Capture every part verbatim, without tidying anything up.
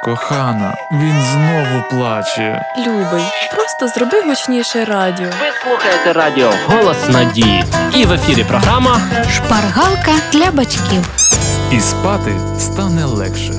кохана, він знову плаче. Любий, просто зроби гучніше радіо. Ви слухаєте радіо «Голос надії». І в ефірі програма «Шпаргалка для батьків». І спати стане легше.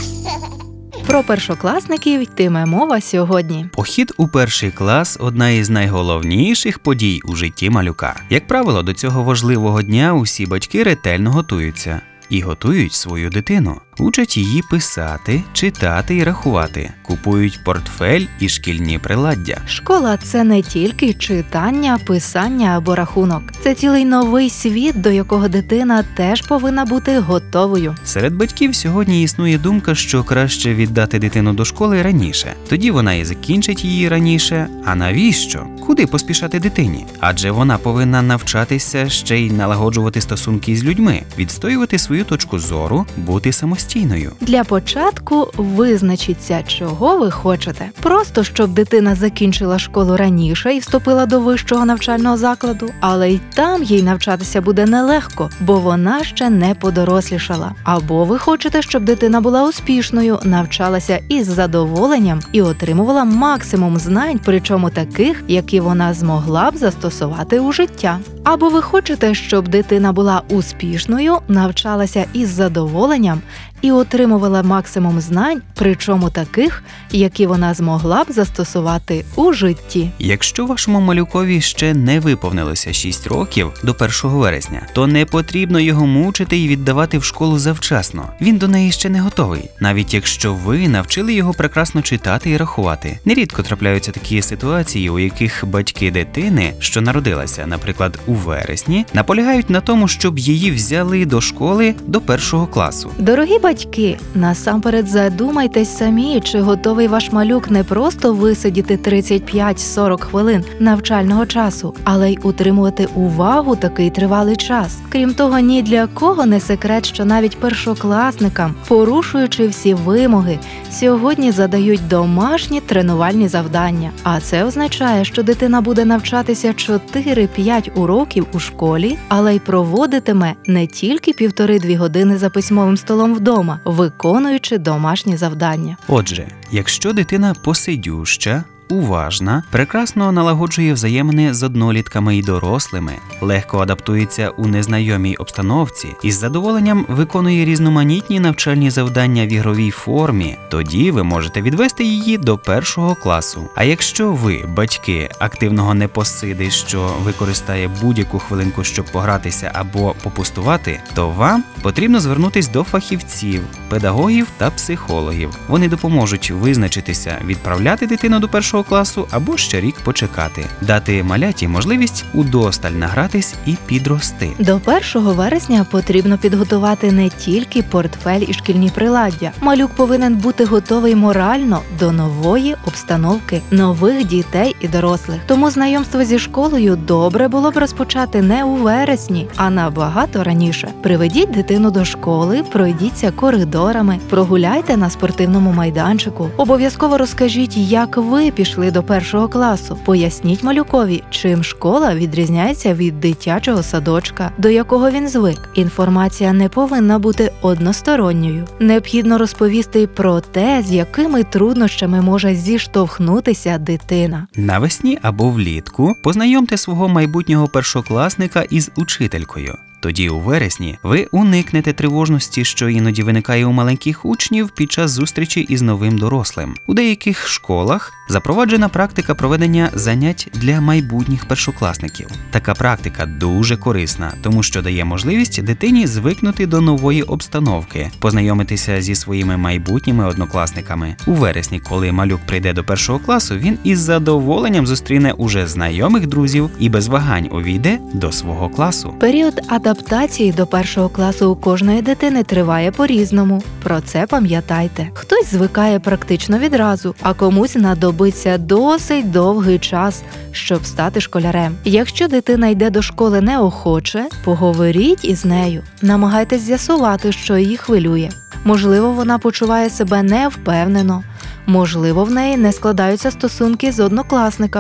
Про першокласників йтиме мова сьогодні. Похід у перший клас – одна із найголовніших подій у житті малюка. Як правило, до цього важливого дня усі батьки ретельно готуються. І готують свою дитину. Учать її писати, читати і рахувати. Купують портфель і шкільні приладдя. Школа – це не тільки читання, писання або рахунок. Це цілий новий світ, до якого дитина теж повинна бути готовою. Серед батьків сьогодні існує думка, що краще віддати дитину до школи раніше. Тоді вона і закінчить її раніше. А навіщо? Куди поспішати дитині? Адже вона повинна навчатися ще й налагоджувати стосунки з людьми, відстоювати свою точку зору, бути самостійною. Для початку визначіться, чого ви хочете. Просто, щоб дитина закінчила школу раніше і вступила до вищого навчального закладу, але й там їй навчатися буде нелегко, бо вона ще не подорослішала. Або ви хочете, щоб дитина була успішною, навчалася із задоволенням і отримувала максимум знань, причому таких, які вона змогла б застосувати у життя. Або ви хочете, щоб дитина була успішною, навчалася із задоволенням і отримувала максимум знань, причому таких, які вона змогла б застосувати у житті. Якщо вашому малюкові ще не виповнилося шість років до першого вересня, то не потрібно його мучити і віддавати в школу завчасно. Він до неї ще не готовий, навіть якщо ви навчили його прекрасно читати і рахувати. Нерідко трапляються такі ситуації, у яких батьки дитини, що народилася, наприклад, у вересні, наполягають на тому, щоб її взяли до школи до першого класу. Дорогі батьки, насамперед задумайтесь самі, чи готовий ваш малюк не просто висидіти тридцять п'ять - сорок хвилин навчального часу, але й утримувати увагу такий тривалий час. Крім того, ні для кого не секрет, що навіть першокласникам, порушуючи всі вимоги, сьогодні задають домашні тренувальні завдання. А це означає, що дитина буде навчатися чотири-п'ять уроків у школі, але й проводитиме не тільки півтори-дві години за письмовим столом вдома, виконуючи домашні завдання. Отже, якщо дитина посидюща, уважна, прекрасно налагоджує взаємини з однолітками і дорослими, легко адаптується у незнайомій обстановці і з задоволенням виконує різноманітні навчальні завдання в ігровій формі, тоді ви можете відвести її до першого класу. А якщо ви, батьки, активного непосиди, що використає будь-яку хвилинку, щоб погратися або попустувати, то вам потрібно звернутись до фахівців, педагогів та психологів. Вони допоможуть визначитися, відправляти дитину до першого класу або ще рік почекати. Дати маляті можливість удосталь награтись і підрости. До першого вересня потрібно підготувати не тільки портфель і шкільні приладдя. Малюк повинен бути готовий морально до нової обстановки, нових дітей і дорослих. Тому знайомство зі школою добре було б розпочати не у вересні, а набагато раніше. Приведіть дитину до школи, пройдіться коридорами, прогуляйте на спортивному майданчику. Обов'язково розкажіть, як ви пішли до першого класу. Поясніть малюкові, чим школа відрізняється від дитячого садочка, до якого він звик. Інформація не повинна бути односторонньою. Необхідно розповісти про те, з якими труднощами може зіштовхнутися дитина. Навесні або влітку познайомте свого майбутнього першокласника із учителькою. Тоді у вересні ви уникнете тривожності, що іноді виникає у маленьких учнів під час зустрічі із новим дорослим. У деяких школах запроваджена практика проведення занять для майбутніх першокласників. Така практика дуже корисна, тому що дає можливість дитині звикнути до нової обстановки, познайомитися зі своїми майбутніми однокласниками. У вересні, коли малюк прийде до першого класу, він із задоволенням зустріне уже знайомих друзів і без вагань увійде до свого класу. Період адаптації до першого класу у кожної дитини триває по-різному. Про це пам'ятайте. Хтось звикає практично відразу, а комусь знадобиться досить довгий час, щоб стати школярем. Якщо дитина йде до школи неохоче, поговоріть із нею. Намагайтесь з'ясувати, що її хвилює. Можливо, вона почуває себе невпевнено. Можливо, в неї не складаються стосунки з однокласниками.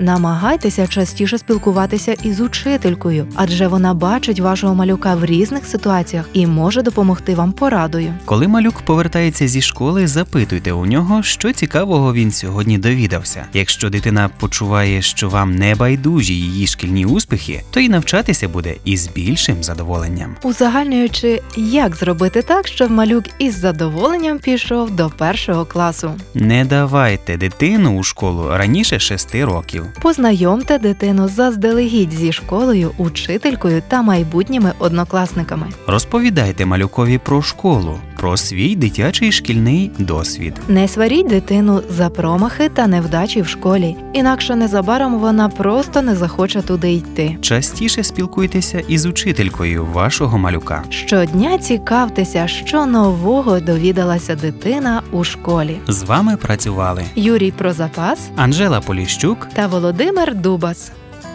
Намагайтеся частіше спілкуватися із учителькою, адже вона бачить вашого малюка в різних ситуаціях і може допомогти вам порадою. Коли малюк повертається зі школи, запитуйте у нього, що цікавого він сьогодні довідався. Якщо дитина почуває, що вам не байдужі її шкільні успіхи, то й навчатися буде із більшим задоволенням. Узагальнюючи, як зробити так, щоб малюк із задоволенням пішов до першого класу. Не давайте дитину у школу раніше шести років. Познайомте дитину заздалегідь зі школою, учителькою та майбутніми однокласниками. Розповідайте малюкові про школу, про свій дитячий шкільний досвід. Не сваріть дитину за промахи та невдачі в школі, інакше незабаром вона просто не захоче туди йти. Частіше спілкуйтеся із учителькою вашого малюка. Щодня цікавтеся, що нового довідалася дитина у школі. З вами працювали Юрій Прозапас Анжела Поліщук та Володимир Дубас.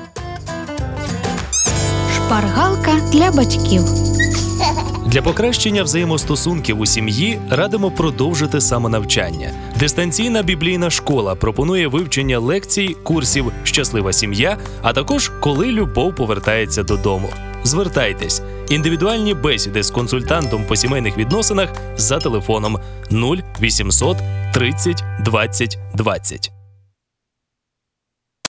Шпаргалка для батьків. Для покращення взаємостосунків у сім'ї радимо продовжити самонавчання. Дистанційна біблійна школа пропонує вивчення лекцій, курсів «Щаслива сім'я», а також «Коли любов повертається додому». Звертайтесь. Індивідуальні бесіди з консультантом по сімейних відносинах за телефоном нуль вісімсот тридцять двадцять двадцять.